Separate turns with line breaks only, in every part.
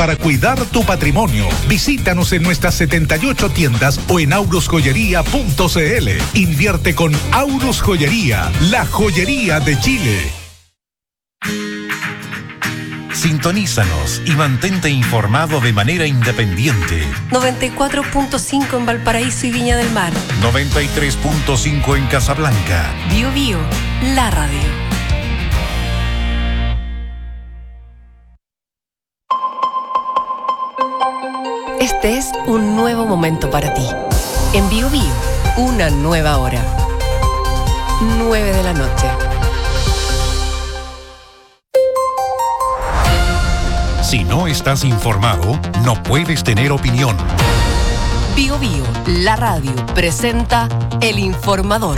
para cuidar tu patrimonio. Visítanos en nuestras 78 tiendas o en aurosjoyería.cl. Invierte con Aurus Joyería, la joyería de Chile.
Sintonízanos y mantente informado de manera independiente.
94.5 en Valparaíso y Viña del Mar.
93.5 en Casablanca.
Bio Bio, la radio. Este es un nuevo momento para ti. En Bio Bio, una nueva hora. 9 de la noche.
Si no estás informado, no puedes tener opinión.
Bio Bio, la radio, presenta El Informador.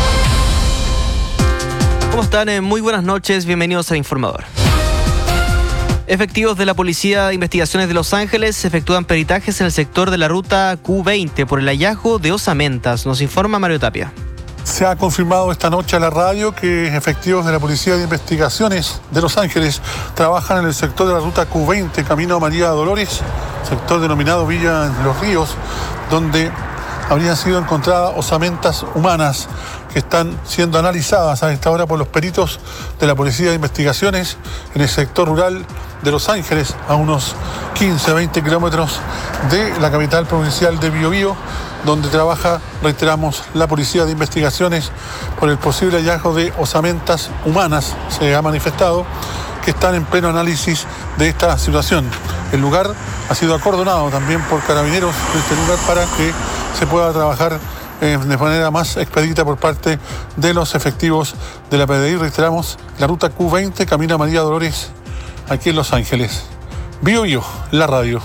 ¿Cómo están? Muy buenas noches, bienvenidos al Informador. Efectivos de la Policía de Investigaciones de Los Ángeles efectúan peritajes en el sector de la ruta Q20 por el hallazgo de osamentas. Nos informa Mario Tapia.
Se ha confirmado esta noche a la radio que efectivos de la Policía de Investigaciones de Los Ángeles trabajan en el sector de la ruta Q20, camino a María Dolores, sector denominado Villa en los Ríos, donde habrían sido encontradas osamentas humanas que están siendo analizadas a esta hora por los peritos de la Policía de Investigaciones en el sector rural de Los Ángeles, a unos 15-20 kilómetros de la capital provincial de Biobío, donde trabaja, reiteramos, la Policía de Investigaciones por el posible hallazgo de osamentas humanas, se ha manifestado, que están en pleno análisis de esta situación. El lugar ha sido acordonado también por carabineros de este lugar para que se pueda trabajar de manera más expedita por parte de los efectivos de la PDI. Reiteramos, la ruta Q20, camino a María Dolores, aquí en Los Ángeles. Bio Bio, la radio.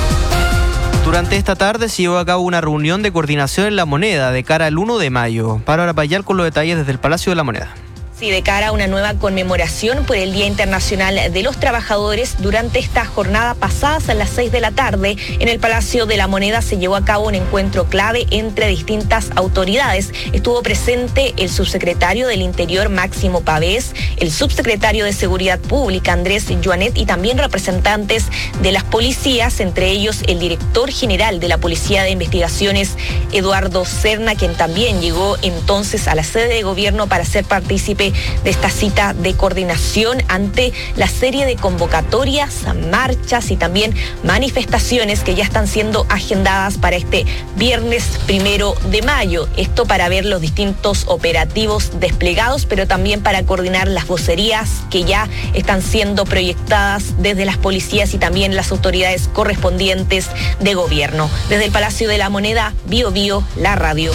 Durante esta tarde se llevó a cabo una reunión de coordinación en La Moneda de cara al 1 de mayo. Para Payal con los detalles desde el Palacio de La Moneda.
Sí, de cara a una nueva conmemoración por el Día Internacional de los Trabajadores, durante esta jornada pasadas a las 6 de la tarde, en el Palacio de la Moneda se llevó a cabo un encuentro clave entre distintas autoridades. Estuvo presente el subsecretario del Interior, Máximo Pavés, el subsecretario de Seguridad Pública, Andrés Joanet, y también representantes de las policías, entre ellos el director general de la Policía de Investigaciones, Eduardo Serna, quien también llegó entonces a la sede de gobierno para ser partícipe de esta cita de coordinación ante la serie de convocatorias, marchas y también manifestaciones que ya están siendo agendadas para este viernes 1 de mayo. Esto para ver los distintos operativos desplegados, pero también para coordinar las vocerías que ya están siendo proyectadas desde las policías y también las autoridades correspondientes de gobierno. Desde el Palacio de la Moneda, Bio Bio, la radio.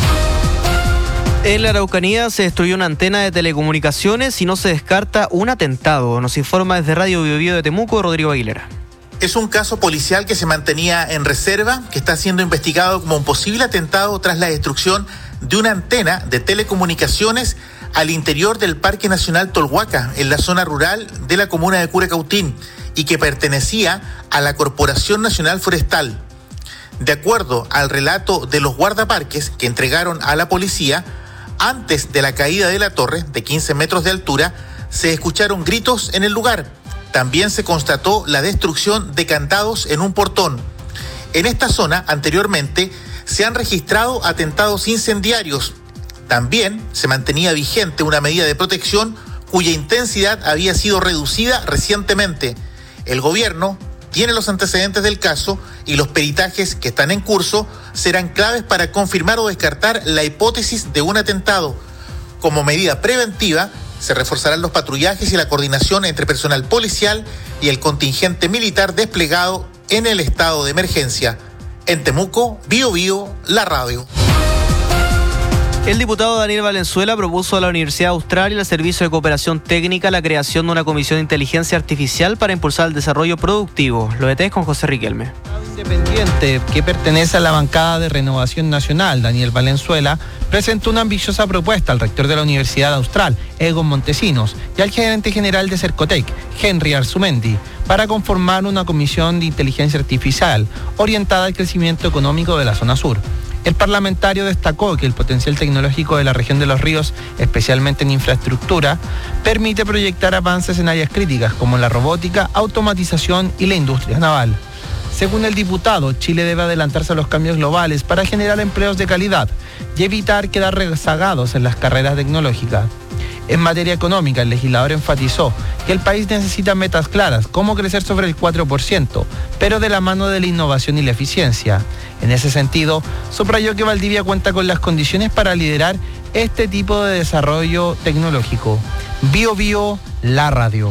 En la Araucanía se destruyó una antena de telecomunicaciones y no se descarta un atentado. Nos informa desde Radio Bio Bio de Temuco, Rodrigo Aguilera.
Es un caso policial que se mantenía en reserva, que está siendo investigado como un posible atentado tras la destrucción de una antena de telecomunicaciones al interior del Parque Nacional Tolhuaca, en la zona rural de la comuna de Curacautín, y que pertenecía a la Corporación Nacional Forestal. De acuerdo al relato de los guardaparques que entregaron a la policía, antes de la caída de la torre, de 15 metros de altura, se escucharon gritos en el lugar. También se constató la destrucción de candados en un portón. En esta zona, anteriormente, se han registrado atentados incendiarios. También se mantenía vigente una medida de protección cuya intensidad había sido reducida recientemente. El gobierno tiene los antecedentes del caso y los peritajes que están en curso serán claves para confirmar o descartar la hipótesis de un atentado. Como medida preventiva, se reforzarán los patrullajes y la coordinación entre personal policial y el contingente militar desplegado en el estado de emergencia. En Temuco, Bio Bio, la radio.
El diputado Daniel Valenzuela propuso a la Universidad Austral y al Servicio de Cooperación Técnica la creación de una comisión de inteligencia artificial para impulsar el desarrollo productivo. Lo detalles con José Riquelme.
Independiente, que pertenece a la bancada de Renovación Nacional, Daniel Valenzuela, presentó una ambiciosa propuesta al rector de la Universidad Austral, Egon Montesinos, y al gerente general de Cercotec, Henry Arzumendi, para conformar una comisión de inteligencia artificial orientada al crecimiento económico de la zona sur. El parlamentario destacó que el potencial tecnológico de la región de Los Ríos, especialmente en infraestructura, permite proyectar avances en áreas críticas como la robótica, automatización y la industria naval. Según el diputado, Chile debe adelantarse a los cambios globales para generar empleos de calidad y evitar quedar rezagados en las carreras tecnológicas. En materia económica, el legislador enfatizó que el país necesita metas claras, como crecer sobre el 4%, pero de la mano de la innovación y la eficiencia. En ese sentido, subrayó que Valdivia cuenta con las condiciones para liderar este tipo de desarrollo tecnológico. Bio Bio, la radio.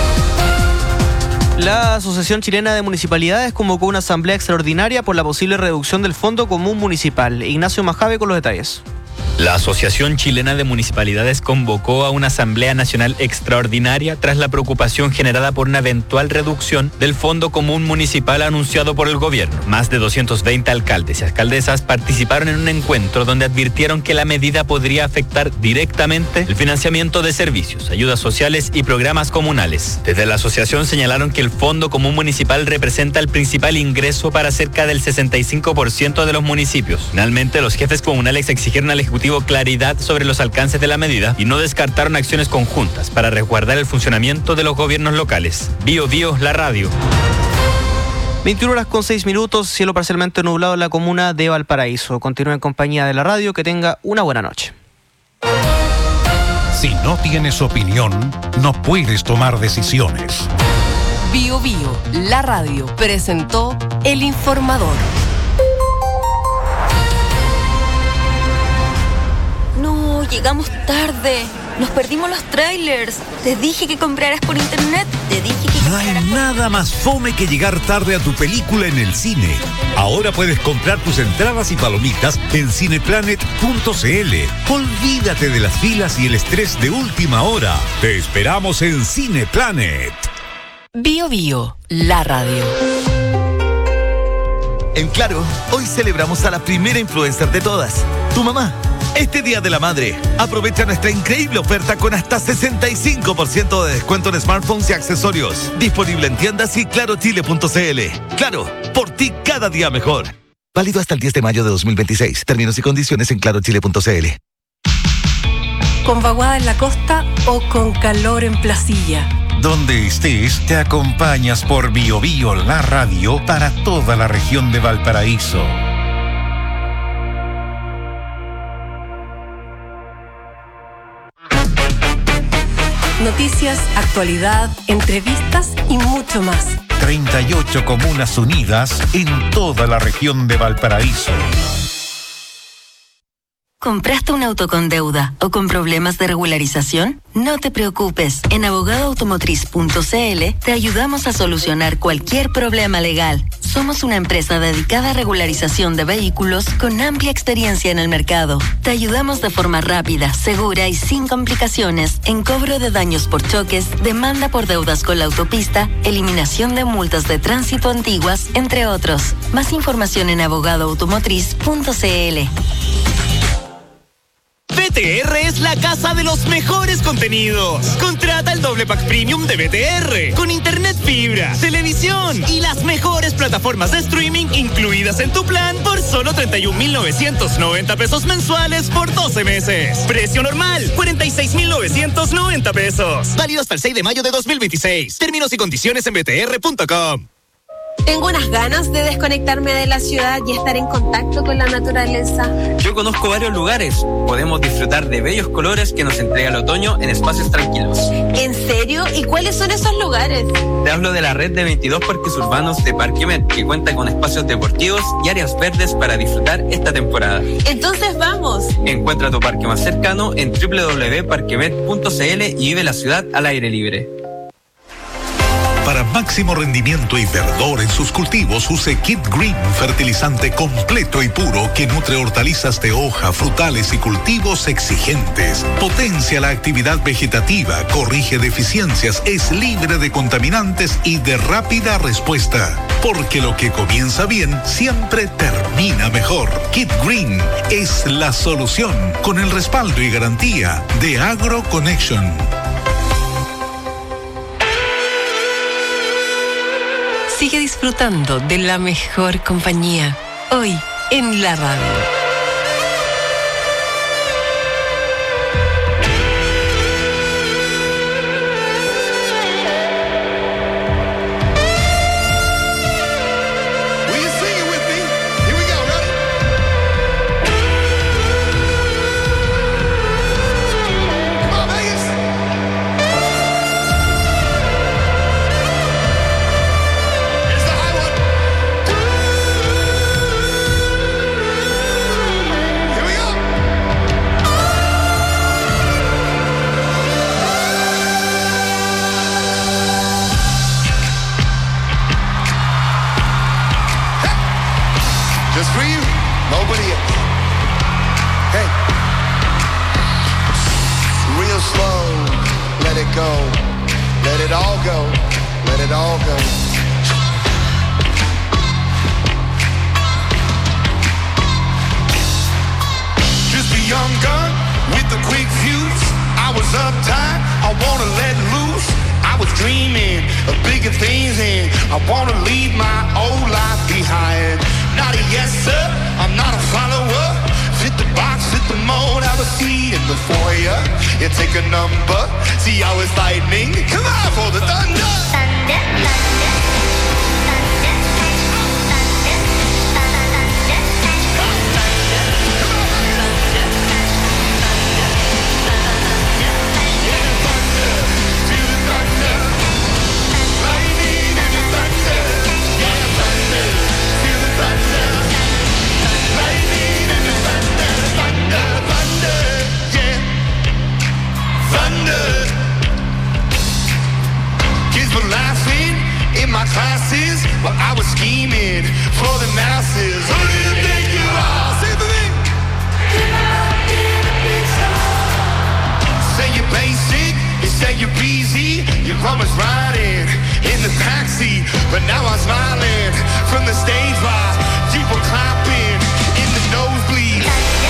La Asociación Chilena de Municipalidades convocó una asamblea extraordinaria por la posible reducción del Fondo Común Municipal. Ignacio Majave con los detalles.
La Asociación Chilena de Municipalidades convocó a una Asamblea Nacional Extraordinaria tras la preocupación generada por una eventual reducción del Fondo Común Municipal anunciado por el gobierno. Más de 220 alcaldes y alcaldesas participaron en un encuentro donde advirtieron que la medida podría afectar directamente el financiamiento de servicios, ayudas sociales y programas comunales. Desde la asociación señalaron que el Fondo Común Municipal representa el principal ingreso para cerca del 65% de los municipios. Finalmente, los jefes comunales exigieron al Ejecutivo claridad sobre los alcances de la medida y no descartaron acciones conjuntas para resguardar el funcionamiento de los gobiernos locales. Bio Bio, la radio.
21:06, cielo parcialmente nublado en la comuna de Valparaíso. Continúa en compañía de la radio, que tenga una buena noche.
Si no tienes opinión, no puedes tomar decisiones.
Bio Bio, la radio, presentó El Informador.
No, llegamos tarde. Nos perdimos los trailers. Te dije que compraras por internet. Te dije que...
No hay nada más fome que llegar tarde a tu película en el cine. Ahora puedes comprar tus entradas y palomitas en cineplanet.cl. Olvídate de las filas y el estrés de última hora. Te esperamos en Cineplanet.
Bio Bio, la radio.
En Claro, hoy celebramos a la primera influencer de todas, tu mamá. Este Día de la Madre, aprovecha nuestra increíble oferta con hasta 65% de descuento en smartphones y accesorios. Disponible en tiendas y clarochile.cl. Claro, por ti cada día mejor. Válido hasta el 10 de mayo de 2026. Términos y condiciones en clarochile.cl.
¿Con vaguada en la costa o con calor en Placilla?
Donde estés, te acompañas por Bio Bio, la radio, para toda la región de Valparaíso.
Noticias, actualidad, entrevistas y mucho más.
38 comunas unidas en toda la región de Valparaíso.
¿Compraste un auto con deuda o con problemas de regularización? No te preocupes. En abogadoautomotriz.cl te ayudamos a solucionar cualquier problema legal. Somos una empresa dedicada a regularización de vehículos con amplia experiencia en el mercado. Te ayudamos de forma rápida, segura y sin complicaciones en cobro de daños por choques, demanda por deudas con la autopista, eliminación de multas de tránsito antiguas, entre otros. Más información en abogadoautomotriz.cl.
BTR es la casa de los mejores contenidos. Contrata el doble pack premium de BTR con internet fibra, televisión y las mejores plataformas de streaming incluidas en tu plan por solo 31,990 pesos mensuales por 12 meses. Precio normal, 46,990 pesos. Válido hasta el 6 de mayo de 2026. Términos y condiciones en btr.com.
Tengo unas ganas de desconectarme de la ciudad y estar en contacto con la naturaleza.
Yo conozco varios lugares. Podemos disfrutar de bellos colores que nos entrega el otoño en espacios tranquilos.
¿En serio? ¿Y cuáles son esos lugares?
Te hablo de la red de 22 parques urbanos de Parquemet, que cuenta con espacios deportivos y áreas verdes para disfrutar esta temporada.
Entonces vamos.
Encuentra tu parque más cercano en www.parquemet.cl y vive la ciudad al aire libre.
Para máximo rendimiento y verdor en sus cultivos, use Kit Green, fertilizante completo y puro que nutre hortalizas de hoja, frutales y cultivos exigentes. Potencia la actividad vegetativa, corrige deficiencias, es libre de contaminantes y de rápida respuesta. Porque lo que comienza bien siempre termina mejor. Kit Green es la solución, con el respaldo y garantía de AgroConnection.
Sigue disfrutando de la mejor compañía, hoy en la radio.
is for you, nobody else. Hey. Real slow, let it go. Let it all go. Let it all go. Just a young gun with a quick fuse. I was uptight, I wanna let loose. I was dreaming of bigger things and I wanna leave my old life behind. Not a yes sir, I'm not a follower. Fit the box, fit the mold, have a seat in the foyer. You take a number, see how it's lightning. Come on for the thunder. Thunder, thunder. In my classes, but I was scheming for the masses. Who do you think you are? Say the thing. Say you're basic, you say you're busy. Your mama's riding in the taxi, but now I'm smiling from the stage while you were clapping in the nosebleed.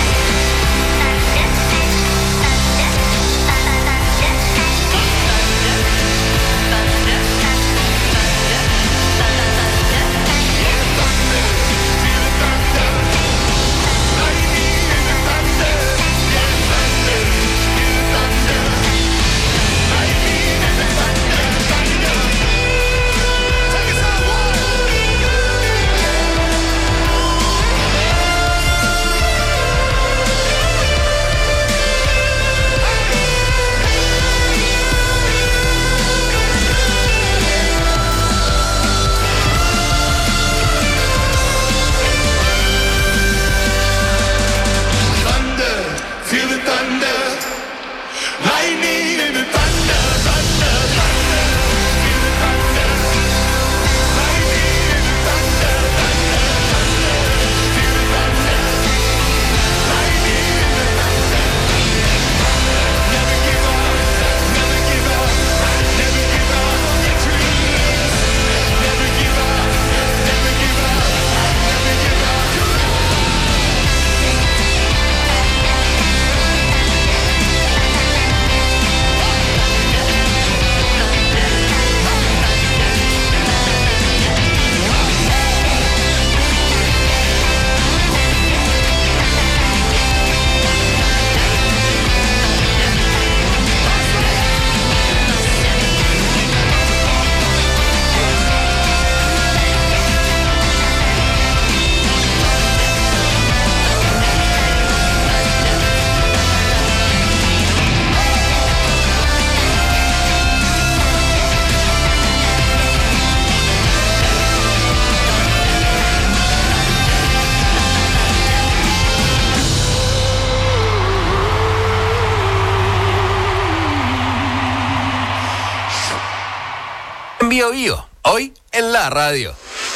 Bío Bío, hoy en la radio.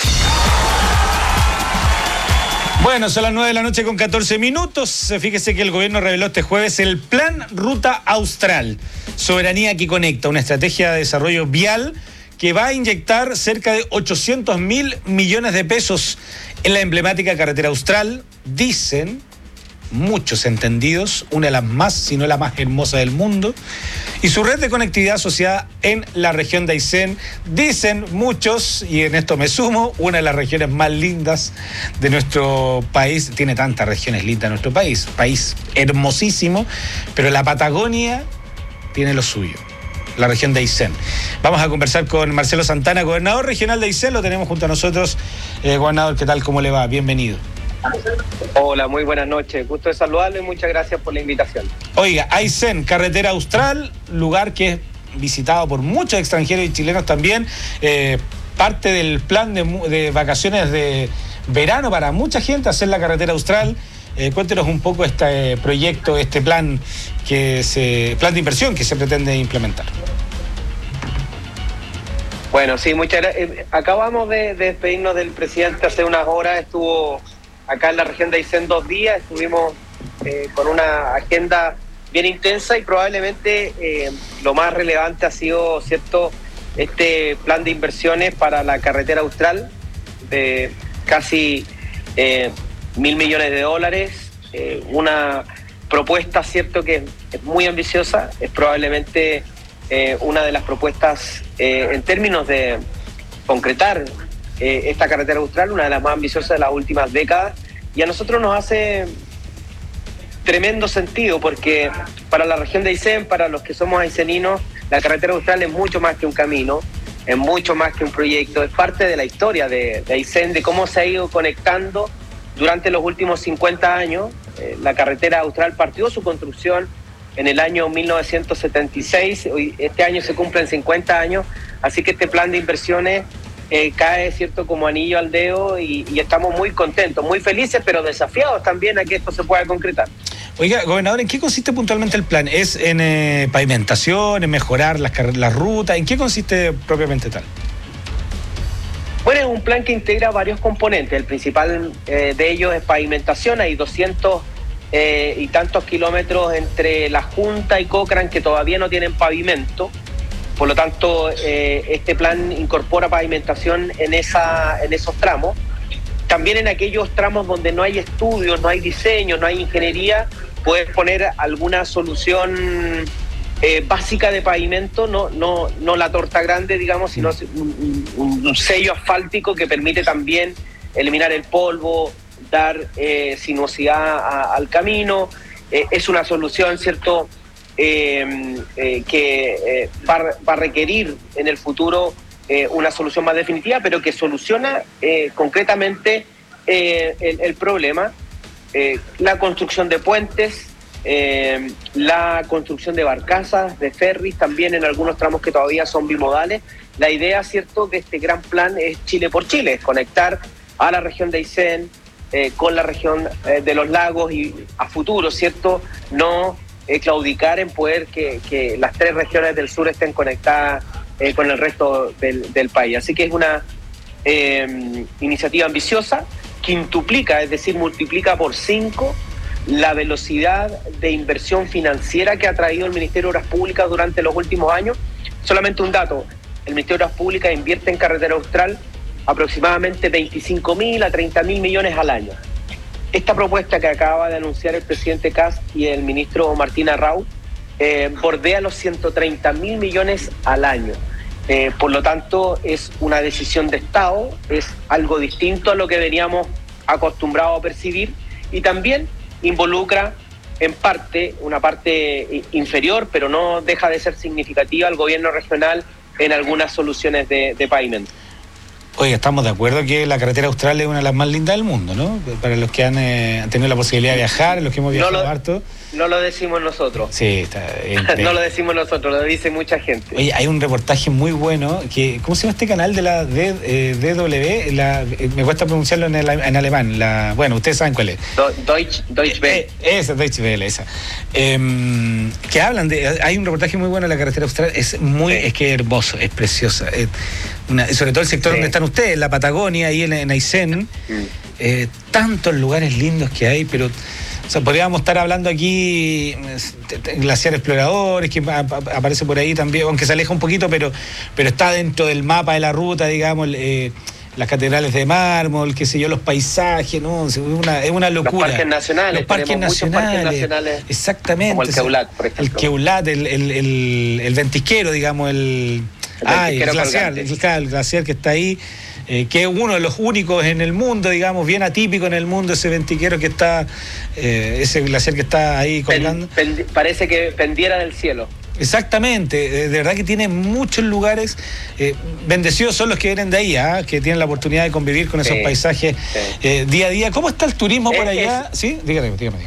Bueno, son las 9 de la noche con 14 minutos. Fíjese que el gobierno reveló este jueves el Plan Ruta Austral, Soberanía que Conecta, una estrategia de desarrollo vial que va a inyectar cerca de 800.000 millones de pesos en la emblemática carretera austral. Dicen muchos entendidos, una de las más, si no la más hermosa del mundo, y su red de conectividad asociada en la región de Aysén, dicen muchos, y en esto me sumo, una de las regiones más lindas de nuestro país. Tiene tantas regiones lindas nuestro país hermosísimo, pero la Patagonia tiene lo suyo, la región de Aysén. Vamos a conversar con Marcelo Santana, gobernador regional de Aysén, lo tenemos junto a nosotros. Gobernador, ¿qué tal? ¿Cómo le va? Bienvenido.
Hola, muy buenas noches. Gusto de saludarle y muchas gracias por la invitación.
Oiga, Aysén, carretera austral, lugar que es visitado por muchos extranjeros y chilenos también, parte del plan de vacaciones de verano para mucha gente, hacer la carretera austral. Cuéntenos un poco este proyecto, este plan plan de inversión que se pretende implementar.
Bueno, sí, muchas gracias. Acabamos de despedirnos del presidente hace unas horas, estuvo acá en la región de Aysén 2 días, estuvimos con una agenda bien intensa y probablemente lo más relevante ha sido, ¿cierto?, este plan de inversiones para la carretera austral de casi 1.000 millones de dólares, una propuesta, ¿cierto?, que es muy ambiciosa, es probablemente una de las propuestas en términos de concretar esta carretera austral, una de las más ambiciosas de las últimas décadas, y a nosotros nos hace tremendo sentido porque para la región de Aysén, para los que somos ayseninos, la carretera austral es mucho más que un camino, es mucho más que un proyecto, es parte de la historia de Aysén, de cómo se ha ido conectando durante los últimos 50 años. La carretera austral partió su construcción en el año 1976, este año se cumplen 50 años, así que este plan de inversiones cae, ¿cierto?, como anillo al dedo y estamos muy contentos, muy felices, pero desafiados también a que esto se pueda concretar.
Oiga, gobernador, ¿en qué consiste puntualmente el plan? ¿Es en pavimentación, en mejorar las rutas? ¿En qué consiste propiamente tal?
Bueno, es un plan que integra varios componentes. El principal de ellos es pavimentación. Hay 200 y tantos kilómetros entre La Junta y Cochrane que todavía no tienen pavimento. Por lo tanto, este plan incorpora pavimentación en esos tramos. También en aquellos tramos donde no hay estudios, no hay diseño, no hay ingeniería, puedes poner alguna solución básica de pavimento, no la torta grande, digamos, sino un sello asfáltico que permite también eliminar el polvo, dar sinuosidad al camino. Es una solución, ¿cierto?, que va a requerir en el futuro una solución más definitiva, pero que soluciona concretamente el problema. La construcción de puentes, la construcción de barcazas, de ferries, también en algunos tramos que todavía son bimodales. La idea, ¿cierto?, de este gran plan es Chile por Chile, es conectar a la región de Aysén con la región de los lagos y a futuro, ¿cierto?, no claudicar en poder que las 3 regiones del sur estén conectadas con el resto del país. Así que es una iniciativa ambiciosa, quintuplica, es decir, multiplica por 5 la velocidad de inversión financiera que ha traído el Ministerio de Obras Públicas durante los últimos años. Solamente un dato, el Ministerio de Obras Públicas invierte en carretera austral aproximadamente 25.000 a 30.000 millones al año. Esta propuesta que acaba de anunciar el presidente Kast y el ministro Martín Arrau bordea los 130.000 millones al año. Por lo tanto, es una decisión de Estado, es algo distinto a lo que veníamos acostumbrados a percibir y también involucra en parte, una parte inferior, pero no deja de ser significativa, al gobierno regional en algunas soluciones de pavimento.
Oye, estamos de acuerdo que la carretera austral es una de las más lindas del mundo, ¿no? Para los que han tenido la posibilidad de viajar, los que hemos viajado harto.
No lo decimos nosotros.
Sí, está
no lo decimos nosotros, lo dice mucha gente.
Oye, hay un reportaje muy bueno que, ¿cómo se llama este canal de la DW? Me cuesta pronunciarlo en alemán. Bueno, ustedes saben cuál es.
Deutsche Welle.
Esa, Deutsche Welle, esa. Que hablan hay un reportaje muy bueno de la carretera austral, es que hermoso, es preciosa. Sobre todo el sector donde están ustedes, la Patagonia, ahí en Aysén. Tantos lugares lindos que hay, pero o sea, podríamos estar hablando aquí Glaciar Exploradores, que aparece por ahí también, aunque se aleja un poquito, pero está dentro del mapa de la ruta, digamos, las catedrales de mármol, qué sé yo, los paisajes, ¿no? Es una locura.
Los parques nacionales.
Exactamente.
Como el Queulat, por ejemplo.
El Queulat, el ventisquero, digamos, el glaciar que está ahí, que es uno de los únicos en el mundo, digamos, bien atípico en el mundo, ese ventisquero que está, ese glaciar que está ahí colgando.
Parece que pendiera del cielo.
Exactamente, de verdad que tiene muchos lugares, bendecidos son los que vienen de ahí, que tienen la oportunidad de convivir con esos paisajes día a día. ¿Cómo está el turismo por allá? ¿Sí? Dígame.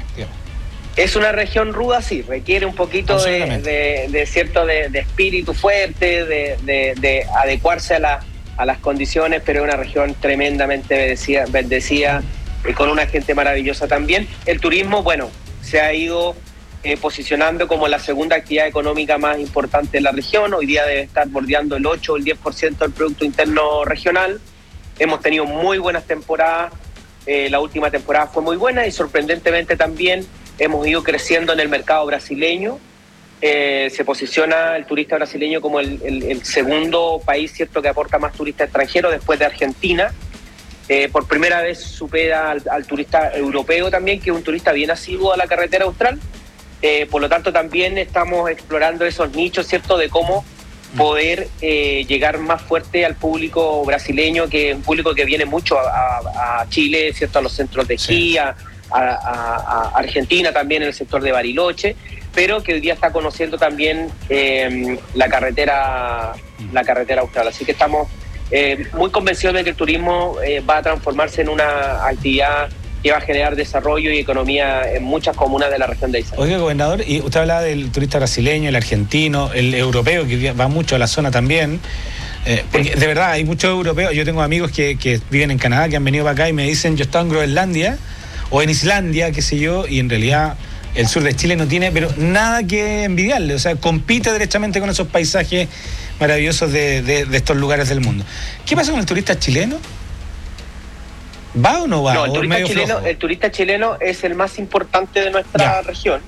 Es una región ruda, sí, requiere un poquito de cierto de espíritu fuerte, de adecuarse a las condiciones, pero es una región tremendamente bendecida con una gente maravillosa también. El turismo, bueno, se ha ido posicionando como la segunda actividad económica más importante de la región. Hoy día debe estar bordeando el 8 o el 10% del Producto Interno Regional. Hemos tenido muy buenas temporadas la última temporada fue muy buena y sorprendentemente también hemos ido creciendo en el mercado brasileño. Se posiciona el turista brasileño como el segundo país, ¿cierto?, que aporta más turistas extranjeros después de Argentina. Por primera vez supera al turista europeo también, que es un turista bien asiduo a la carretera austral. Por lo tanto, también estamos explorando esos nichos, ¿cierto?, de cómo poder llegar más fuerte al público brasileño, que es un público que viene mucho a Chile, ¿cierto?, a los centros de esquí, a Argentina también en el sector de Bariloche, pero que hoy día está conociendo también la carretera austral. Así que estamos muy convencidos de que el turismo va a transformarse en una actividad que va a generar desarrollo y economía en muchas comunas de la región de Aysén.
Oiga, gobernador, y usted hablaba del turista brasileño, el argentino, el europeo, que va mucho a la zona también. Porque de verdad hay muchos europeos. Yo tengo amigos que viven en Canadá, que han venido para acá y me dicen, yo estaba en Groenlandia o en Islandia, qué sé yo, y en realidad el sur de Chile no tiene pero nada que envidiarle. O sea, compite derechamente con esos paisajes maravillosos de estos lugares del mundo. ¿Qué pasa con el turista chileno? ¿Va o no va?
No, el turista chileno es el más importante de nuestra región.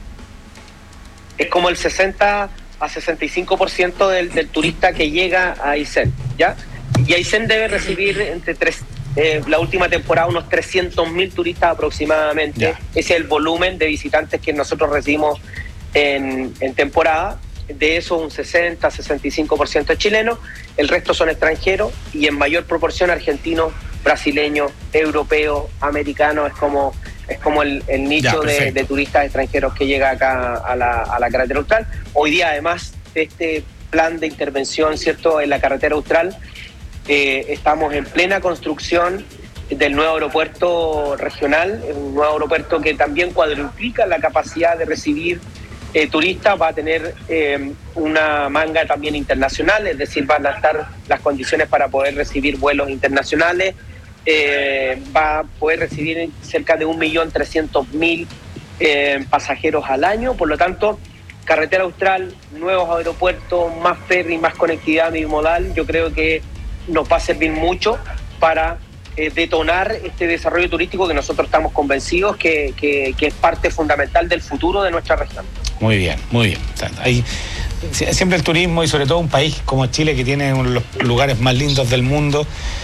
Es como el 60 a 65% del turista que llega a Aysén, ¿ya? Y Aysén debe recibir la última temporada unos 300.000 turistas aproximadamente. Ya. Ese es el volumen de visitantes que nosotros recibimos en temporada. De eso un 60-65% es chileno, el resto son extranjeros y en mayor proporción argentinos, brasileños, europeos, americanos. Es como el nicho de turistas extranjeros que llega acá a la carretera austral. Hoy día, además de este plan de intervención, ¿cierto?, en la carretera austral, estamos en plena construcción del nuevo aeropuerto regional, un nuevo aeropuerto que también cuadruplica la capacidad de recibir turistas. Va a tener una manga también internacional, es decir, van a estar las condiciones para poder recibir vuelos internacionales. Va a poder recibir cerca de 1.300.000 pasajeros al año. Por lo tanto, carretera austral, nuevos aeropuertos, más ferry, más conectividad bimodal, yo creo que nos va a servir mucho para detonar este desarrollo turístico que nosotros estamos convencidos que es parte fundamental del futuro de nuestra región.
Muy bien, muy bien. Siempre el turismo, y sobre todo un país como Chile, que tiene uno de los lugares más lindos del mundo,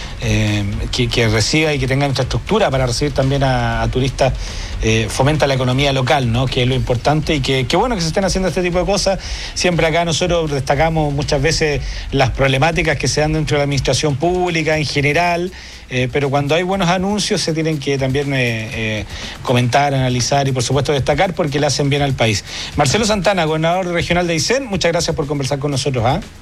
que reciba y que tenga infraestructura para recibir también a turistas, fomenta la economía local, ¿no?, que es lo importante, y que bueno que se estén haciendo este tipo de cosas. Siempre acá nosotros destacamos muchas veces las problemáticas que se dan dentro de la administración pública en general, pero cuando hay buenos anuncios se tienen que también comentar, analizar y por supuesto destacar, porque le hacen bien al país. Marcelo Santana, gobernador regional de Aysén, muchas gracias por conversar con nosotros.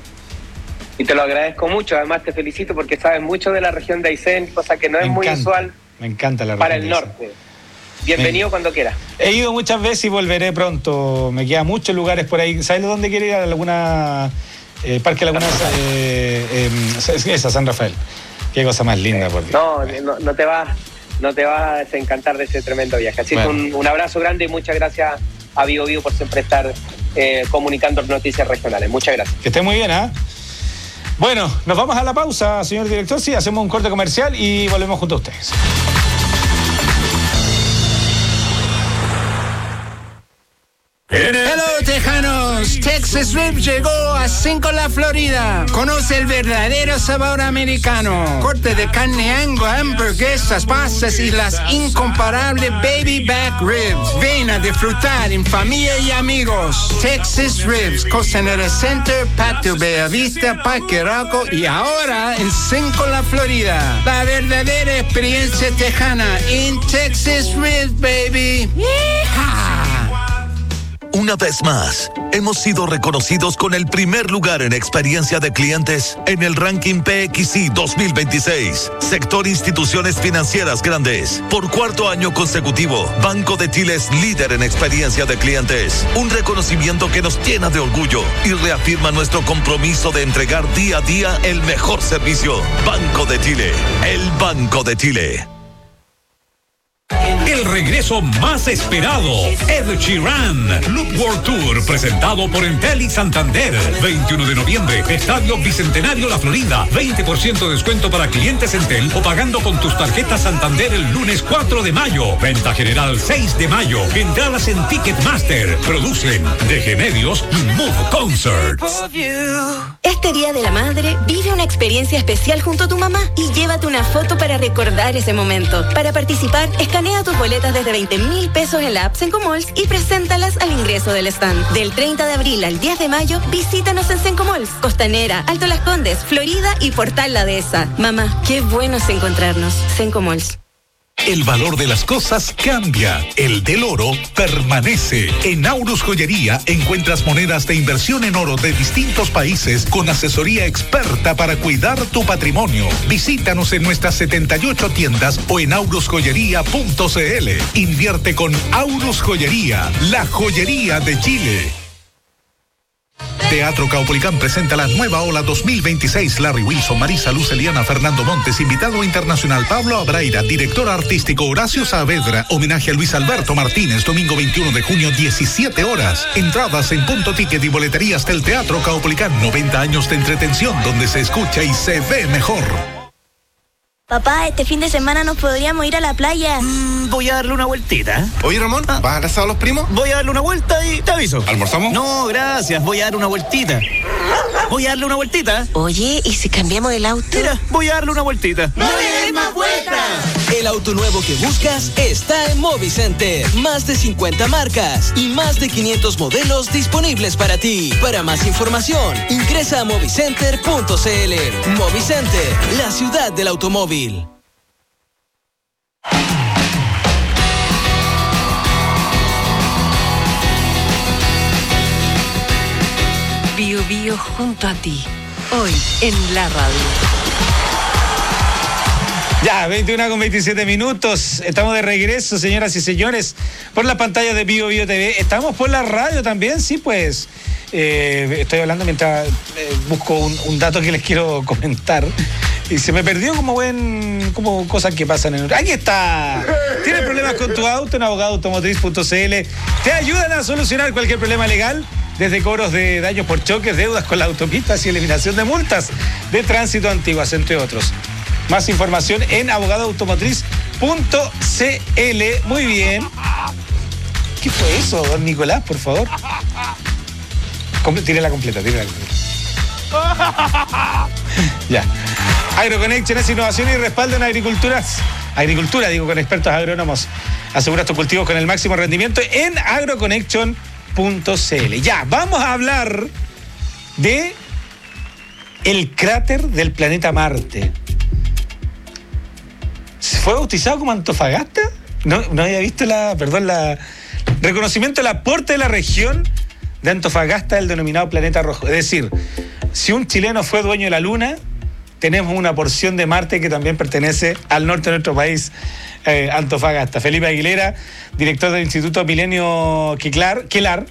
Y te lo agradezco mucho, además te felicito porque sabes mucho de la región de Aysén, cosa que no es muy usual.
Me encanta la región
para el norte. Bienvenido cuando quieras.
He ido muchas veces y volveré pronto. Me quedan muchos lugares por ahí. ¿Sabes dónde quiero ir? A Laguna, Parque Laguna, esa, San Rafael. Qué cosa más linda, por Dios.
No te vas a desencantar de ese tremendo viaje. Así que un abrazo grande y muchas gracias a Vivo Vivo por siempre estar comunicando noticias regionales. Muchas gracias.
Que esté muy bien, Bueno, nos vamos a la pausa, señor director. Sí, hacemos un corte comercial y volvemos junto a ustedes.
Hello, tejanos. Texas Ribs llegó a Cinco-La, Florida. Conoce el verdadero sabor americano. Corte de carne Angus, hamburguesas, pastas y las incomparables baby back ribs. Ven a disfrutar en familia y amigos. Texas Ribs, Costanera Center, Patio Bellavista, Parque Arauco y ahora en Cinco-La, Florida. La verdadera experiencia tejana en Texas Ribs, baby. ¡Yeehaw!
Una vez más, hemos sido reconocidos con el primer lugar en experiencia de clientes en el ranking PXI 2026, sector instituciones financieras grandes. Por cuarto año consecutivo, Banco de Chile es líder en experiencia de clientes. Un reconocimiento que nos llena de orgullo y reafirma nuestro compromiso de entregar día a día el mejor servicio. Banco de Chile, el Banco de Chile.
El regreso más esperado, Ed Sheeran, Look World Tour, presentado por Entel y Santander. 21 de noviembre, Estadio Bicentenario La Florida. 20% de descuento para clientes Entel o pagando con tus tarjetas Santander el lunes 4 de mayo. Venta general 6 de mayo. Entradas en Ticketmaster. Producen DG Medios y Move Concerts.
Este Día de la Madre, vive una experiencia especial junto a tu mamá y llévate una foto para recordar ese momento. Para participar, escanea tus boletas desde 20,000 pesos en la app Sencomalls y preséntalas al ingreso del stand. Del 30 de abril al 10 de mayo, visítanos en Sencomalls, Costanera, Alto Las Condes, Florida y Portal La Dehesa. Mamá, qué bueno es encontrarnos. Sencomalls.
El valor de las cosas cambia. El del oro permanece. En Aurus Joyería encuentras monedas de inversión en oro de distintos países con asesoría experta para cuidar tu patrimonio. Visítanos en nuestras 78 tiendas o en aurusjoyería.cl. Invierte con Aurus Joyería, la joyería de Chile. Teatro Caupolicán presenta la nueva ola 2026. Larry Wilson, Marisa Luz, Eliana, Fernando Montes, invitado internacional Pablo Abraira, director artístico Horacio Saavedra, homenaje a Luis Alberto Martínez, domingo 21 de junio, 17 horas. Entradas en Punto Ticket y boleterías del Teatro Caupolicán. 90 años de entretención donde se escucha y se ve mejor.
Papá, este fin de semana nos podríamos ir a la playa.
Voy a darle una vueltita.
Oye, Ramón, ¿vas a abrazar a los primos?
Voy a darle una vuelta y te aviso.
¿Almorzamos?
No, gracias. Voy a dar una vueltita. Voy a darle una vueltita.
Oye, ¿y si cambiamos el auto?
Mira, voy a darle una vueltita.
¡No le des más vueltas!
El auto nuevo que buscas está en Movicenter. Más de 50 marcas y más de 500 modelos disponibles para ti. Para más información, ingresa a movicenter.cl. Movicenter, la ciudad del automóvil.
Bio Bio junto a ti, hoy en la radio.
Ya, 21:27. Estamos de regreso, señoras y señores, por la pantalla de Bio Bio TV. Estamos por la radio también, sí, pues. Estoy hablando mientras busco un dato que les quiero comentar. Y se me perdió como cosas que pasan en... ¡Aquí está! ¿Tienes problemas con tu auto? En abogadoautomotriz.cl te ayudan a solucionar cualquier problema legal, desde cobros de daños por choques, deudas con las autopistas y eliminación de multas de tránsito antiguas, entre otros. Más información en abogadoautomotriz.cl. Muy bien. ¿Qué fue eso, don Nicolás, por favor? Tírela completa. Ya. AgroConnection es innovación y respaldo en agricultura, con expertos agrónomos. Asegura tus cultivos con el máximo rendimiento en agroconnection.cl. Ya, vamos a hablar de el cráter del planeta Marte. ¿Fue bautizado como Antofagasta? No había visto reconocimiento del aporte de la región de Antofagasta del denominado planeta rojo. Es decir, si un chileno fue dueño de la luna, tenemos una porción de Marte que también pertenece al norte de nuestro país, Antofagasta. Felipe Aguilera, director del Instituto Milenio Quelar,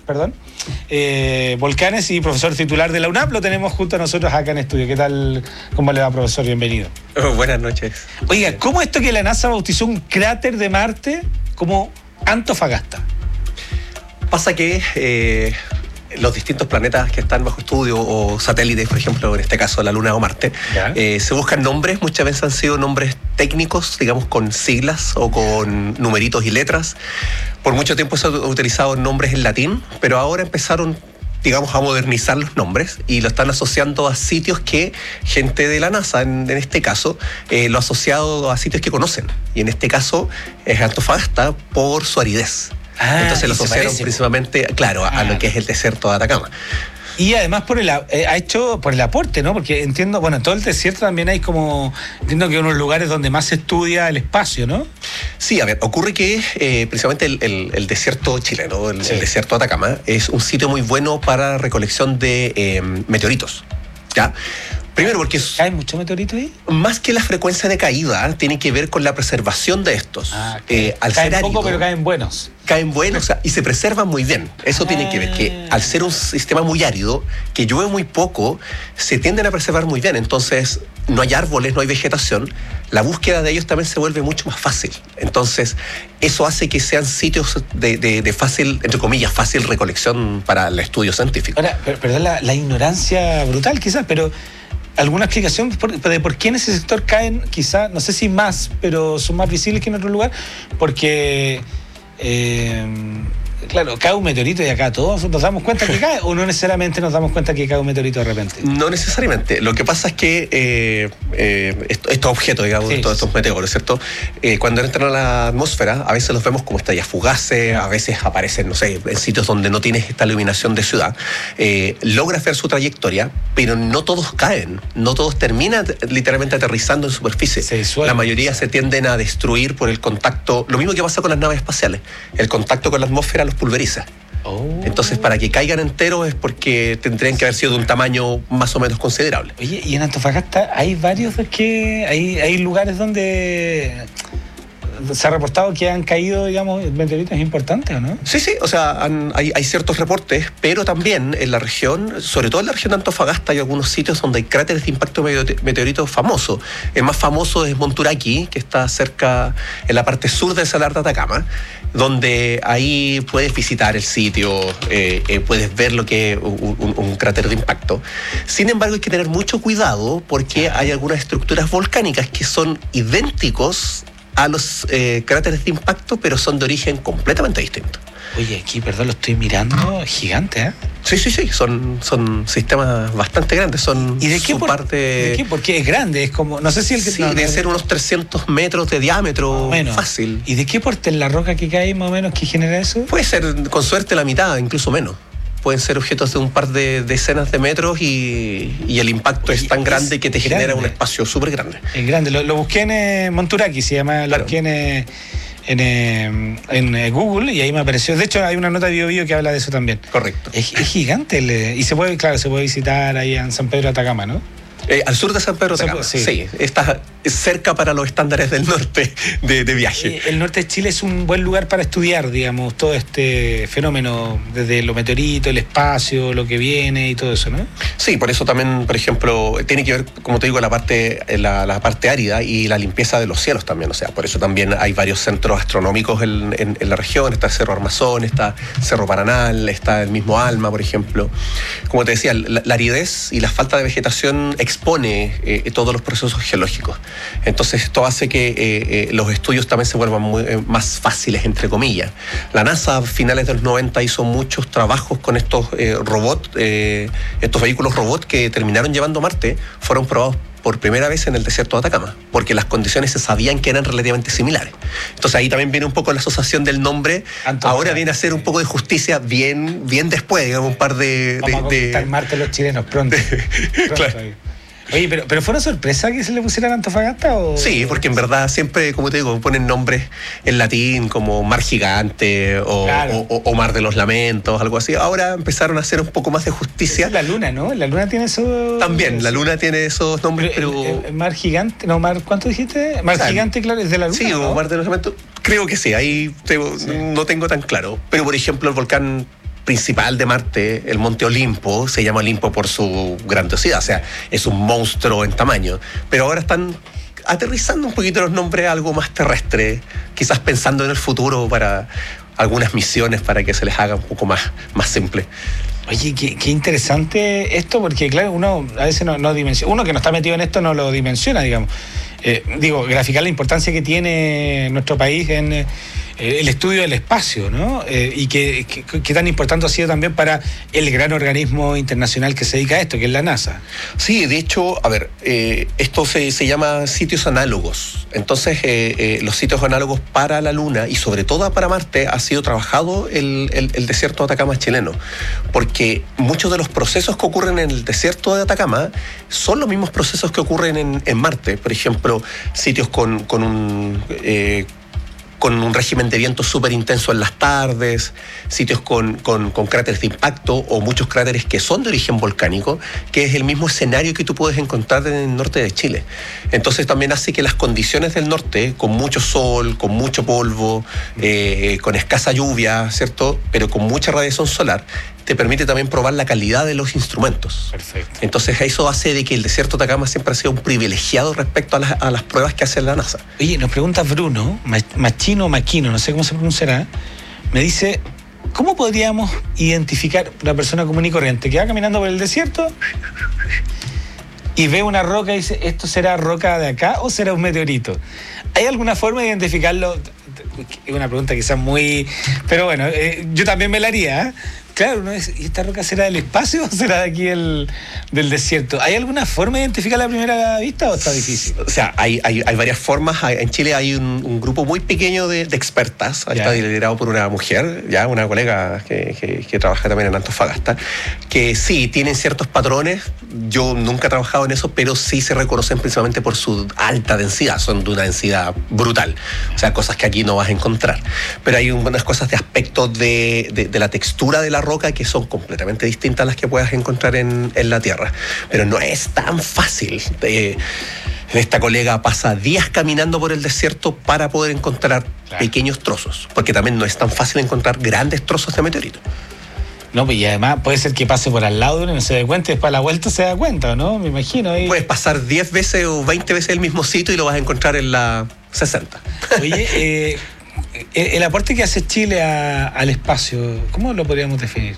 Volcanes y profesor titular de la UNAP, lo tenemos junto a nosotros acá en estudio. ¿Qué tal? ¿Cómo le va, profesor? Bienvenido.
Buenas noches.
Oiga, ¿cómo esto que la NASA bautizó un cráter de Marte como Antofagasta?
Pasa que los distintos planetas que están bajo estudio o satélites, por ejemplo, en este caso la Luna o Marte, se buscan nombres, muchas veces han sido nombres técnicos, digamos con siglas o con numeritos y letras. Por mucho tiempo se han utilizado nombres en latín, pero ahora empezaron, digamos, a modernizar los nombres y lo están asociando a sitios que gente de la NASA, en este caso, lo ha asociado a sitios que conocen. Y en este caso es Antofagasta por su aridez. Entonces lo asociaron principalmente, claro, a lo que es el desierto de Atacama.
Y además por el aporte, ¿no? Porque entiendo, en todo el desierto también hay entiendo que unos lugares donde más se estudia el espacio, ¿no?
Sí, a ver, ocurre que precisamente el desierto chileno, el desierto de Atacama, es un sitio muy bueno para recolección de meteoritos, ¿ya? Primero porque...
¿Cae mucho meteorito ahí?
Más que la frecuencia de caída, tiene que ver con la preservación de estos. Al
caen
ser
poco,
árido,
pero caen buenos.
Caen buenos, o sea, y se preservan muy bien. Eso tiene que ver que al ser un sistema muy árido, que llueve muy poco, se tienden a preservar muy bien. Entonces, no hay árboles, no hay vegetación. La búsqueda de ellos también se vuelve mucho más fácil. Entonces, eso hace que sean sitios de fácil, entre comillas, fácil recolección para el estudio científico.
Ahora, perdón la ignorancia brutal quizás, pero ¿alguna explicación de por qué en ese sector caen, quizás, no sé si más, pero son más visibles que en otro lugar? Porque... claro, cae un meteorito y acá todos nos damos cuenta que cae, o no necesariamente nos damos cuenta que cae un meteorito de repente.
No necesariamente. Lo que pasa es que estos objetos, digamos, todos estos meteoros, ¿cierto? Cuando entran a la atmósfera, a veces los vemos como estrellas fugaces, a veces aparecen, no sé, en sitios donde no tienes esta iluminación de ciudad. Logra hacer su trayectoria, pero no todos caen, no todos terminan literalmente aterrizando en superficie. La mayoría se tienden a destruir por el contacto, lo mismo que pasa con las naves espaciales. El contacto con la atmósfera los pulveriza. Entonces, para que caigan enteros es porque tendrían que haber sido de un tamaño más o menos considerable.
Oye, y en Antofagasta hay varios hay lugares donde se ha reportado que han caído, digamos, meteoritos importantes, ¿o no?
Sí, o sea, hay ciertos reportes, pero también en la región, sobre todo en la región de Antofagasta, hay algunos sitios donde hay cráteres de impacto meteorito famosos. El más famoso es Monturaqui, que está cerca, en la parte sur del Salar de Atacama, donde ahí puedes visitar el sitio, puedes ver lo que es un cráter de impacto. Sin embargo, hay que tener mucho cuidado porque hay algunas estructuras volcánicas que son idénticos a los cráteres de impacto, pero son de origen completamente distinto.
Oye, aquí, perdón, lo estoy mirando, gigante, ¿eh?
Sí, son sistemas bastante grandes.
¿Y de qué ¿De qué? Porque es grande, es como, no sé si el que...
Sí, debe ser unos 300 metros de diámetro, fácil.
¿Y de qué porte es la roca que cae más o menos que genera eso?
Puede ser, con suerte, la mitad, incluso menos. Pueden ser objetos de un par de decenas de metros y el impacto es tan grande que te genera un espacio súper grande.
Es grande, lo busqué en Monturaqui, se llama, lo busqué en Google y ahí me apareció. De hecho, hay una nota de BioBio que habla de eso también.
Correcto.
Es gigante y se puede visitar ahí en San Pedro de Atacama, ¿no?
Al sur de San Pedro de Atacama, sí. Está cerca para los estándares del norte de viaje.
El norte de Chile es un buen lugar para estudiar, digamos, todo este fenómeno, desde los meteoritos, el espacio, lo que viene y todo eso, ¿no?
Sí, por eso también, por ejemplo, tiene que ver, como te digo, la parte árida y la limpieza de los cielos también. O sea, por eso también hay varios centros astronómicos en la región. Está el Cerro Armazón, está Cerro Paranal, está el mismo Alma, por ejemplo. Como te decía, la aridez y la falta de vegetación expone todos los procesos geológicos. Entonces esto hace que los estudios también se vuelvan más fáciles, entre comillas. La NASA a finales de los 90 hizo muchos trabajos con estos robots, estos vehículos robots que terminaron llevando a Marte, fueron probados por primera vez en el desierto de Atacama, porque las condiciones se sabían que eran relativamente similares. Entonces ahí también viene un poco la asociación del nombre. Ahora viene a ser un poco de justicia bien después, digamos, un par de...
Vamos a conquistar Marte los chilenos pronto.
Claro.
Oye, pero ¿fue una sorpresa que se le pusieran Antofagasta? ¿O?
Sí, porque en verdad siempre, como te digo, ponen nombres en latín como Mar Gigante o Mar de los Lamentos, algo así. Ahora empezaron a hacer un poco más de justicia.
Es la Luna, ¿no? La Luna tiene esos...
También, la Luna tiene esos nombres,
pero... Mar Gigante, no, ¿cuánto dijiste? Mar Gigante, claro, es de la Luna,
sí, ¿no? O Mar de los Lamentos, creo que sí, ahí no tengo tan claro. Pero, por ejemplo, el volcán principal de Marte, el Monte Olimpo, se llama Olimpo por su grandiosidad, o sea, es un monstruo en tamaño, pero ahora están aterrizando un poquito los nombres a algo más terrestre, quizás pensando en el futuro para algunas misiones para que se les haga un poco más simple.
Oye, qué interesante esto, porque claro, uno a veces no dimensiona, uno que no está metido en esto no lo dimensiona, digamos. Graficar la importancia que tiene nuestro país en el estudio del espacio, ¿no? Y qué tan importante ha sido también para el gran organismo internacional que se dedica a esto, que es la NASA.
Sí, de hecho, a ver, esto se llama sitios análogos. Entonces, los sitios análogos para la Luna y sobre todo para Marte ha sido trabajado el desierto de Atacama chileno, porque muchos de los procesos que ocurren en el desierto de Atacama son los mismos procesos que ocurren en Marte. Por ejemplo, sitios con con un régimen de viento súper intenso en las tardes, sitios con cráteres de impacto o muchos cráteres que son de origen volcánico, que es el mismo escenario que tú puedes encontrar en el norte de Chile. Entonces también hace que las condiciones del norte, con mucho sol, con mucho polvo, con escasa lluvia, ¿cierto?, pero con mucha radiación solar, te permite también probar la calidad de los instrumentos.
Perfecto.
Entonces eso hace de que el desierto de Atacama siempre ha sido un privilegiado respecto a las pruebas que hace la NASA.
Oye, nos pregunta Bruno, Machino o Maquino, no sé cómo se pronunciará, me dice, ¿cómo podríamos identificar una persona común y corriente que va caminando por el desierto y ve una roca y dice, ¿esto será roca de acá o será un meteorito? ¿Hay alguna forma de identificarlo? Es una pregunta quizás muy... Pero bueno, yo también me la haría, ¿eh? Claro, ¿no? ¿Y esta roca será del espacio o será de aquí del desierto? ¿Hay alguna forma de identificarla a primera vista o está difícil?
O sea, hay varias formas. En Chile hay un grupo muy pequeño de expertas, está liderado por una mujer, ya una colega que trabaja también en Antofagasta, que sí, tienen ciertos patrones. Yo nunca he trabajado en eso, pero sí se reconocen principalmente por su alta densidad, son de una densidad brutal. O sea, cosas que aquí no vas a encontrar. Pero hay unas cosas de aspectos de la textura de la roca que son completamente distintas a las que puedas encontrar en la Tierra. Pero no es tan fácil. Esta colega pasa días caminando por el desierto para poder encontrar pequeños trozos, porque también no es tan fácil encontrar grandes trozos de meteorito.
No, pues y además puede ser que pase por al lado de uno y no se dé cuenta y después a la vuelta se da cuenta, ¿no? Me imagino.
Puedes pasar 10 veces o 20 veces el mismo sitio y lo vas a encontrar en la 60.
Oye, el aporte que hace Chile al espacio, ¿cómo lo podríamos definir?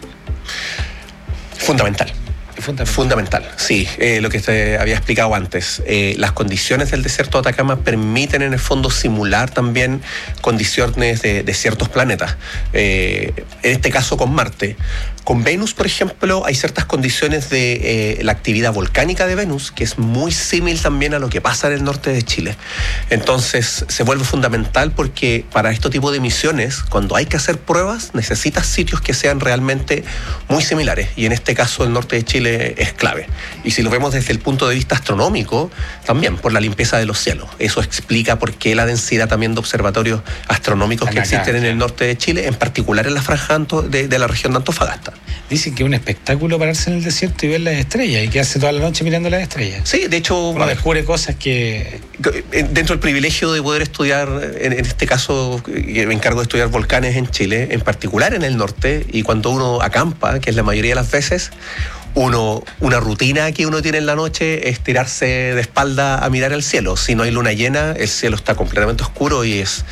Fundamental. Fundamental, sí. Lo que te había explicado antes. Las condiciones del desierto de Atacama permiten en el fondo simular también condiciones de ciertos planetas. En este caso con Marte. Con Venus, por ejemplo, hay ciertas condiciones de la actividad volcánica de Venus que es muy similar también a lo que pasa en el norte de Chile. Entonces se vuelve fundamental porque para este tipo de misiones, cuando hay que hacer pruebas, necesitas sitios que sean realmente muy similares. Y en este caso el norte de Chile es clave. Y si lo vemos desde el punto de vista astronómico, también por la limpieza de los cielos. Eso explica por qué la densidad también de observatorios astronómicos que existen en el norte de Chile, en particular en la franja de la región de Antofagasta.
Dicen que es un espectáculo pararse en el desierto y ver las estrellas y quedarse toda la noche mirando las estrellas.
Sí, de hecho...
Uno descubre cosas que...
Dentro del privilegio de poder estudiar, en este caso, me encargo de estudiar volcanes en Chile, en particular en el norte, y cuando uno acampa, que es la mayoría de las veces, una rutina que uno tiene en la noche es tirarse de espalda a mirar el cielo. Si no hay luna llena, el cielo está completamente oscuro y es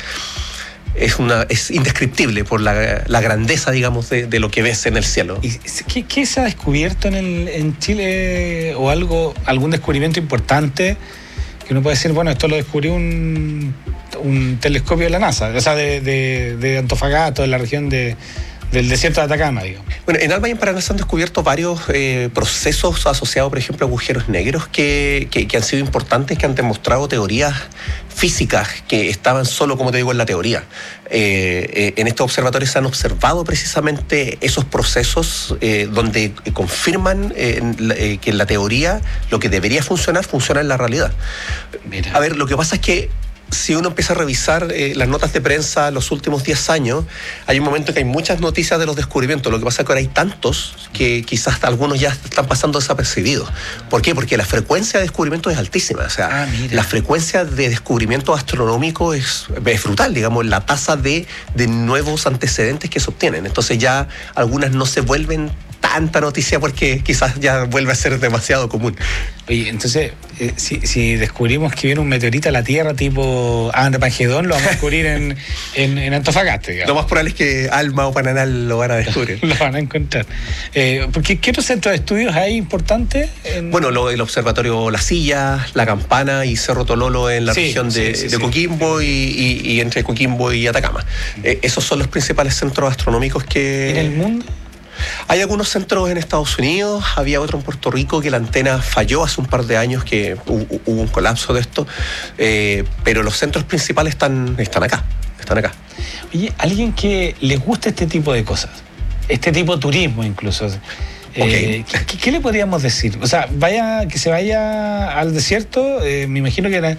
indescriptible por la grandeza, digamos, de lo que ves en el cielo.
¿Y qué se ha descubierto en Chile o algún descubrimiento importante que uno puede decir, bueno, esto lo descubrió un telescopio de la NASA, o sea, de Antofagasta, de la región del desierto de Atacama, digamos?
Bueno, en Alba y en Paraná se han descubierto varios procesos asociados, por ejemplo, a agujeros negros que han sido importantes, que han demostrado teorías físicas que estaban solo, como te digo, en la teoría. En estos observatorios se han observado precisamente esos procesos donde confirman que en la teoría lo que debería funcionar, funciona en la realidad. Mira. A ver, lo que pasa es que si uno empieza a revisar las notas de prensa los últimos 10 años, hay un momento que hay muchas noticias de los descubrimientos. Lo que pasa es que ahora hay tantos que quizás algunos ya están pasando desapercibidos. ¿Por qué? Porque la frecuencia de descubrimientos es altísima. O sea, la frecuencia de descubrimientos astronómicos es brutal, digamos, la tasa de nuevos antecedentes que se obtienen. Entonces ya algunas no se vuelven tanta noticia porque quizás ya vuelve a ser demasiado común.
Oye, entonces, si descubrimos que viene un meteorito a la Tierra tipo Armagedón, lo vamos a descubrir en Antofagasta, digamos.
Lo más probable es que Alma o Paraná lo van a descubrir.
Lo van a encontrar. Porque, ¿qué otros centros de estudios hay importantes?
Bueno, el observatorio La Silla, La Campana y Cerro Tololo en la región de Coquimbo y entre Coquimbo y Atacama. Esos son los principales centros astronómicos que...
¿En el mundo?
Hay algunos centros en Estados Unidos, había otro en Puerto Rico que la antena falló hace un par de años, que hubo un colapso de esto, pero los centros principales están acá.
Oye, alguien que le guste este tipo de cosas, este tipo de turismo incluso, ¿qué le podríamos decir? O sea, que se vaya al desierto, me imagino que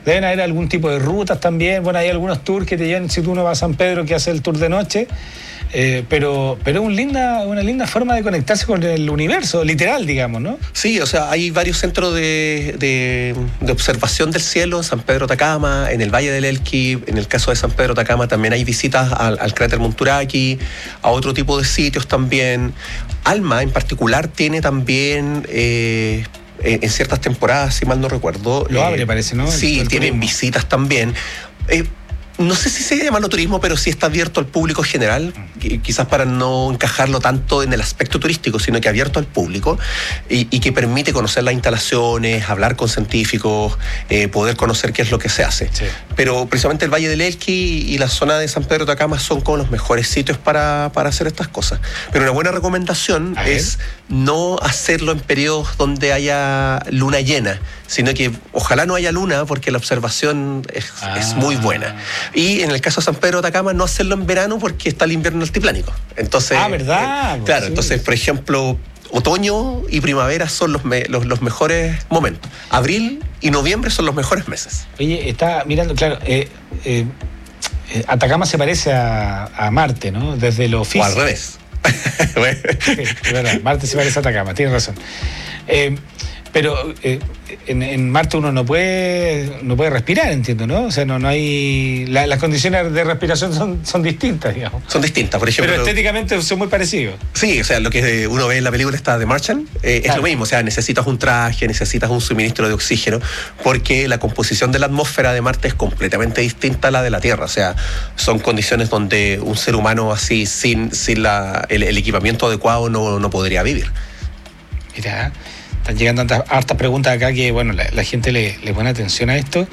Deben haber algún tipo de rutas también. Bueno, hay algunos tours que te llevan, si tú no vas a San Pedro, que hace el tour de noche. Pero es una linda forma de conectarse con el universo, literal, digamos, ¿no?
Sí, o sea, hay varios centros de observación del cielo en San Pedro Atacama, en el Valle del Elqui. En el caso de San Pedro Atacama también hay visitas al cráter Monturaqui, a otro tipo de sitios también. Alma, en particular, tiene también... en ciertas temporadas, si mal no recuerdo.
Lo abre, parece, ¿no?
Sí, tienen visitas también. No sé si se llama turismo, pero sí está abierto al público general, quizás para no encajarlo tanto en el aspecto turístico, sino que abierto al público y que permite conocer las instalaciones, hablar con científicos, poder conocer qué es lo que se hace. Sí. Pero precisamente el Valle del Elqui y la zona de San Pedro de Atacama son como los mejores sitios para hacer estas cosas. Pero una buena recomendación es no hacerlo en periodos donde haya luna llena, sino que ojalá no haya luna porque la observación es muy buena. Y en el caso de San Pedro de Atacama, no hacerlo en verano porque está el invierno altiplánico. Entonces,
¿verdad?
Claro,
sí.
Entonces, por ejemplo, otoño y primavera son los mejores momentos. Abril y noviembre son los mejores meses.
Oye, está mirando, claro, Atacama se parece a Marte, ¿no? Desde lo físico.
O al revés.
Sí, es verdad, Marte se parece a Atacama, tienes razón. Pero en Marte uno no puede respirar, entiendo, ¿no? O sea, no hay... las condiciones de respiración son distintas, digamos.
Son distintas, por ejemplo...
Pero estéticamente son muy parecidos.
Sí, o sea, lo que uno ve en la película esta de Martian es lo mismo. O sea, necesitas un traje, necesitas un suministro de oxígeno, porque la composición de la atmósfera de Marte es completamente distinta a la de la Tierra. O sea, son condiciones donde un ser humano así, sin el equipamiento adecuado, no podría vivir.
Mira... Están llegando hartas preguntas acá que, bueno, la gente le pone atención a esto.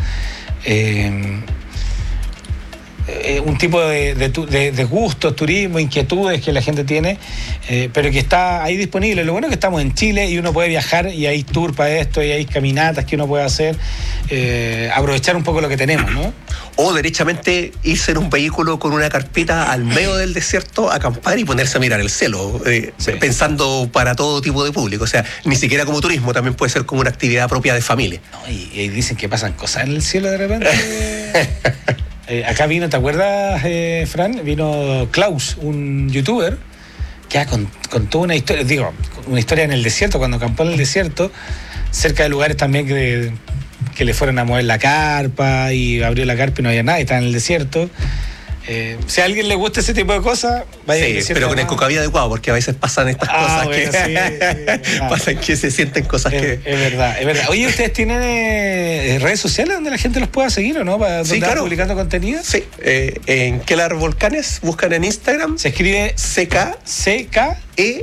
Un tipo de gustos, turismo, inquietudes que la gente tiene, pero que está ahí disponible. Lo bueno es que estamos en Chile y uno puede viajar y hay tour para esto y hay caminatas que uno puede hacer, aprovechar un poco lo que tenemos, ¿no?
O derechamente irse en un vehículo con una carpeta al medio del desierto, acampar y ponerse a mirar el cielo, pensando para todo tipo de público. O sea, ni siquiera como turismo, también puede ser como una actividad propia de familia.
No, y dicen que pasan cosas en el cielo de repente. Acá vino, ¿te acuerdas, Fran? Vino Klaus, un youtuber, que contó una historia, una historia en el desierto, cuando acampó en el desierto, cerca de lugares también que le fueron a mover la carpa y abrió la carpa y no había nada, y estaba en el desierto. Si a alguien le gusta ese tipo de cosas, vaya.
Sí, pero con el cocaví adecuado, porque a veces pasan estas cosas, bueno, pasan que se sienten cosas que...
Es verdad. Oye, ¿ustedes tienen redes sociales donde la gente los pueda seguir o no? ¿Donde van publicando contenido?
Sí, en Kellar Volcanes, buscan en Instagram.
Se escribe
C-K-E-L-A-R.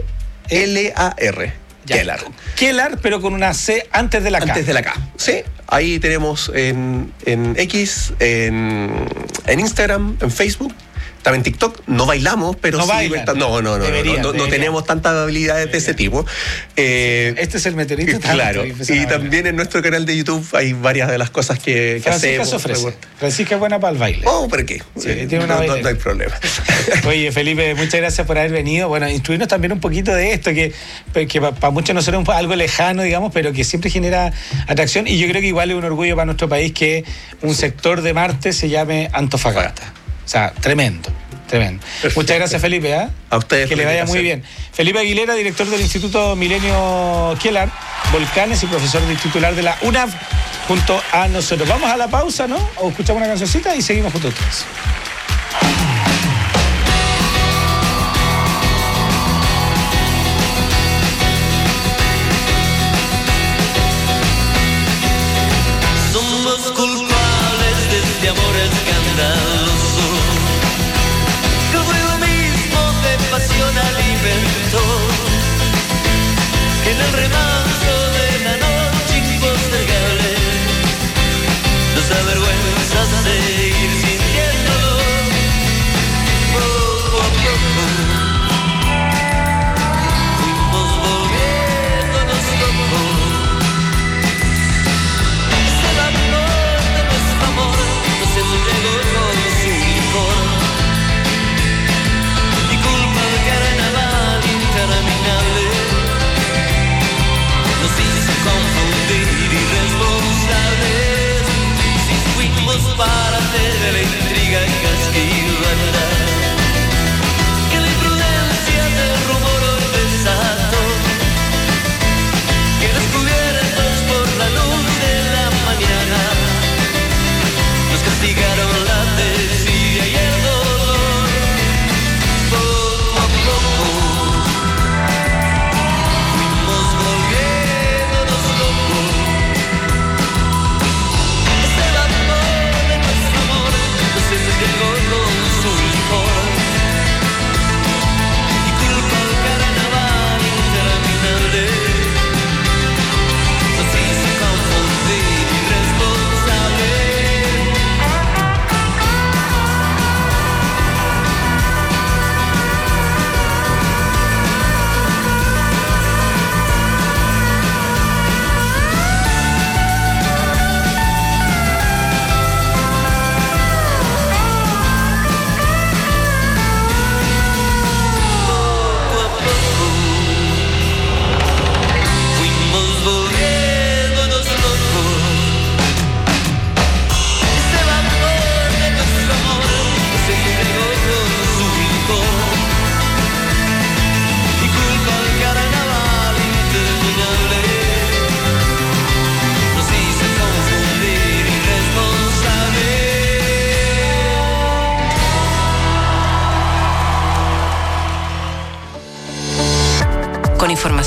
Kellar, pero con una C antes de la K.
Antes de la K, sí. Ahí tenemos en X, en Instagram, en Facebook, también en TikTok. No bailamos, pero no tenemos tantas habilidades de ese tipo.
Este es el meteorito.
Claro, y también en nuestro canal de YouTube hay varias de las cosas que hacemos.
Francisca es buena para el baile.
¿Por qué?
Sí, tiene una
no hay problema.
Oye, Felipe, muchas gracias por haber venido. Bueno, instruirnos también un poquito de esto, que para muchos no será algo lejano, digamos, pero que siempre genera atracción. Y yo creo que igual es un orgullo para nuestro país que un sector de Marte se llame Antofagasta. O sea, tremendo. Muchas gracias, Felipe.
A ustedes.
Que le vaya muy bien. Felipe Aguilera, director del Instituto Milenio Kellar Volcanes y profesor titular de la UNAV, junto a nosotros. Vamos a la pausa, ¿no? O escuchamos una cancioncita y seguimos junto a ustedes.
Somos culpables de este amor escandaloso. Alimentó que en el remanso de la noche impostergable nos avergüenza seguir sintiéndolo.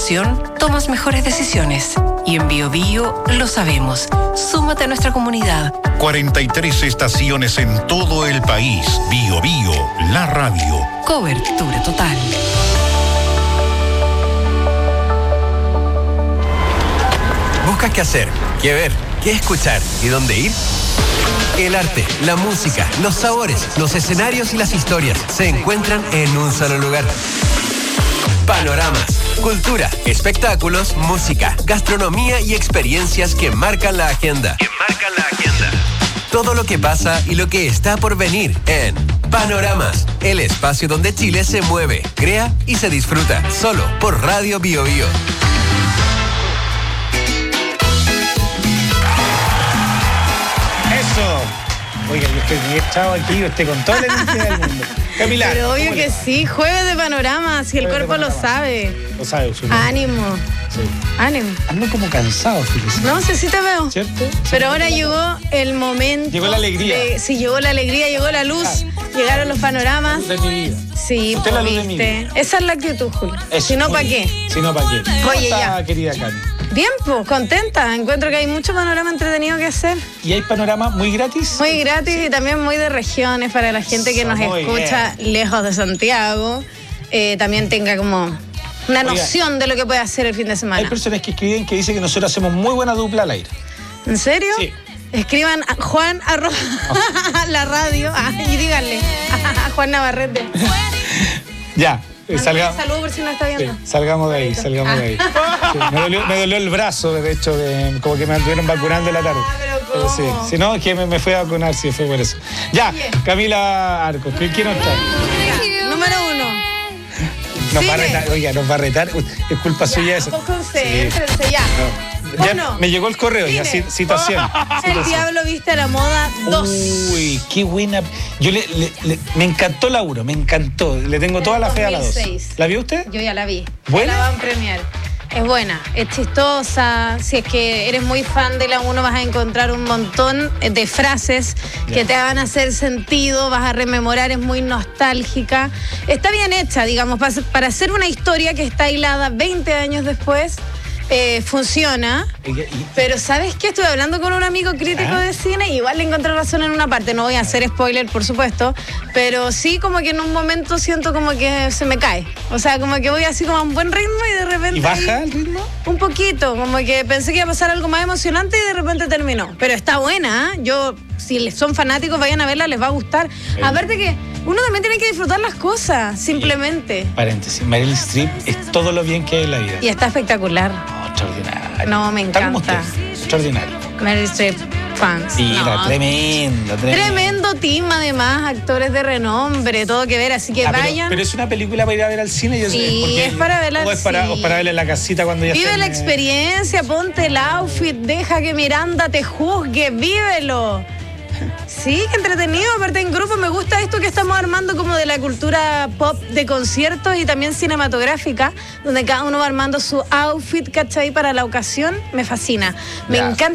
información, tomas mejores decisiones. Y en BioBio lo sabemos. Súmate a nuestra comunidad.
43 estaciones en todo el país. BioBio, la radio.
Cobertura total.
¿Buscas qué hacer, qué ver, qué escuchar y dónde ir? El arte, la música, los sabores, los escenarios y las historias se encuentran en un solo lugar. Panoramas, cultura, espectáculos, música, gastronomía y experiencias que marcan la agenda. Todo lo que pasa y lo que está por venir en Panoramas, el espacio donde Chile se mueve, crea y se disfruta, solo por Radio BioBio.
Oiga, yo estoy muy echado aquí, yo estoy con toda la energía del mundo. Camila.
Pero obvio que sí, jueves de panorama, si el cuerpo lo sabe.
Lo sabe,
Ánimo.
Sí.
Ánimo.
Ando como cansado, fíjese.
No sé si te veo.
¿Cierto?
Pero ahora llegó el momento.
Llegó la alegría.
Sí, llegó la alegría, llegó la luz, llegaron los panoramas.
De mi vida.
Sí,
Usted es la luz de mi
viste.
vida.
Esa es la actitud, Julio. Si no, ¿para qué?
Si no, ¿para qué? ¿Cómo
Oye,
está,
ya.
querida Cami?
Bien, pues, contenta. Encuentro que hay mucho panorama entretenido que hacer.
¿Y hay panorama muy gratis?
Muy gratis y también muy de regiones para la gente que nos
Muy
escucha lejos de Santiago. También tenga como una
Oiga,
noción de lo que puede hacer el fin de
Hay
semana.
personas que escriben que dicen que nosotros hacemos muy buena dupla al aire.
¿En serio?
Sí.
Escriban a Juan la radio y díganle a Juan Navarrete.
Ya, salgamos.
Saludos por si no está viendo.
Sí, salgamos de ahí, salgamos de ahí. Sí, me dolió el brazo, de hecho, como que me estuvieron vacunando en la tarde. Pero sí, si no, es que me fui a vacunar, sí, fue por eso. Ya, Camila Arcos, ¿quién no está?
Número 1.
Nos va a retar, oiga, nos va a retar. Es culpa suya eso.
Concéntrense ya.
Ya
Uno.
me llegó el correo, ya, situación.
El Diablo Viste a la Moda 2.
Uy, qué buena. Yo me encantó la 1, me encantó. Le tengo toda la fe a la 2.
2006.
¿La vio usted?
Yo ya la vi.
¿Buena?
La van a premiar. Es buena, es chistosa. Si es que eres muy fan de la 1, vas a encontrar un montón de frases que te van a hacer sentido, vas a rememorar, es muy nostálgica. Está bien hecha, digamos, para hacer una historia que está hilada 20 años después. Funciona, pero ¿sabes qué? Estuve hablando con un amigo crítico de cine y igual le encontré razón en una parte. No voy a hacer spoiler, por supuesto, pero sí como que en un momento siento como que se me cae. O sea, como que voy así como a un buen ritmo y de repente...
¿Y baja el ritmo?
Un poquito, como que pensé que iba a pasar algo más emocionante y de repente terminó. Pero está buena, ¿eh? Yo, si son fanáticos, vayan a verla, les va a gustar. Aparte que uno también tiene que disfrutar las cosas, simplemente.
Paréntesis, Meryl Streep es todo lo bien que hay en la vida.
Y está espectacular.
Extraordinario.
No, me encanta.
Extraordinario.
Meryl Streep, fans.
Sí,
No.
tremendo.
Tremendo team, además, actores de renombre, todo que ver, así que vayan.
Pero es una película para ir a ver al cine.
Sí, es para verla al
cine. O para verla en la casita cuando ya
Vive la experiencia, ponte el outfit, deja que Miranda te juzgue, vívelo. Sí, qué entretenido. Aparte en grupo me gusta esto que estamos armando como de la cultura pop de conciertos y también cinematográfica, donde cada uno va armando su outfit, ¿cachai? Para la ocasión. Me fascina. Me encanta